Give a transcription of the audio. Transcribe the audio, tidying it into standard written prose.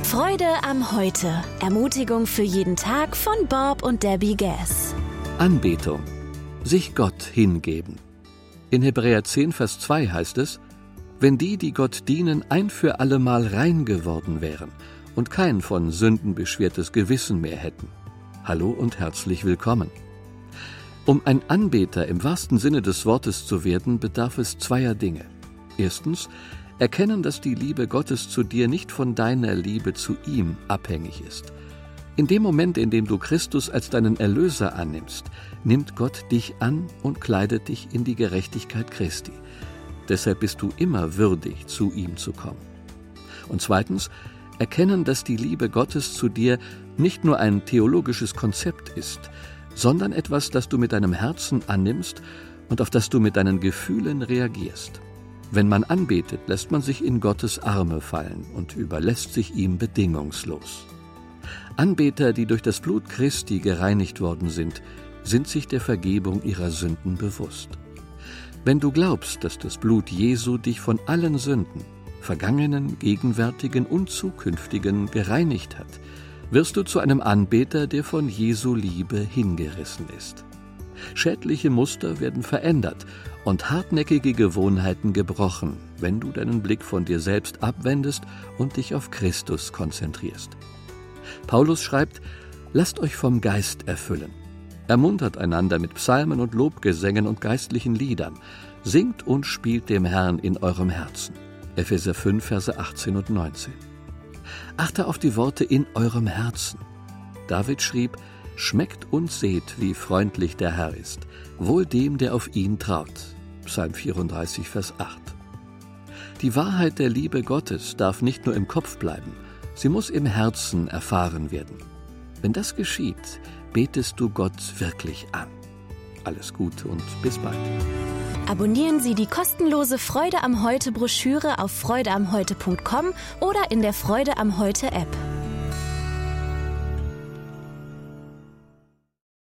Freude am Heute. Ermutigung für jeden Tag von Bob und Debbie Gass. Anbetung. Sich Gott hingeben. In Hebräer 10, Vers 2 heißt es: Wenn die Gott dienen, ein für allemal rein geworden wären und kein von Sünden beschwertes Gewissen mehr hätten. Hallo und herzlich willkommen. Um ein Anbeter im wahrsten Sinne des Wortes zu werden, bedarf es zweier Dinge. Erstens, erkennen, dass die Liebe Gottes zu dir nicht von deiner Liebe zu ihm abhängig ist. In dem Moment, in dem du Christus als deinen Erlöser annimmst, nimmt Gott dich an und kleidet dich in die Gerechtigkeit Christi. Deshalb bist du immer würdig, zu ihm zu kommen. Und zweitens, erkennen, dass die Liebe Gottes zu dir nicht nur ein theologisches Konzept ist, sondern etwas, das du mit deinem Herzen annimmst und auf das du mit deinen Gefühlen reagierst. Wenn man anbetet, lässt man sich in Gottes Arme fallen und überlässt sich ihm bedingungslos. Anbeter, die durch das Blut Christi gereinigt worden sind sich der Vergebung ihrer Sünden bewusst. Wenn du glaubst, dass das Blut Jesu dich von allen Sünden, vergangenen, gegenwärtigen und zukünftigen, gereinigt hat, wirst du zu einem Anbeter, der von Jesu Liebe hingerissen ist. Schädliche Muster werden verändert und hartnäckige Gewohnheiten gebrochen, wenn du deinen Blick von dir selbst abwendest und dich auf Christus konzentrierst. Paulus schreibt: Lasst euch vom Geist erfüllen. Ermuntert einander mit Psalmen und Lobgesängen und geistlichen Liedern. Singt und spielt dem Herrn in eurem Herzen. Epheser 5, Verse 18 und 19. Achte auf die Worte in eurem Herzen. David schrieb: Schmeckt und seht, wie freundlich der Herr ist. Wohl dem, der auf ihn traut. Psalm 34, Vers 8. Die Wahrheit der Liebe Gottes darf nicht nur im Kopf bleiben, sie muss im Herzen erfahren werden. Wenn das geschieht, betest du Gott wirklich an. Alles Gute und bis bald. Abonnieren Sie die kostenlose Freude am Heute Broschüre auf freudeamheute.com oder in der Freude am Heute App.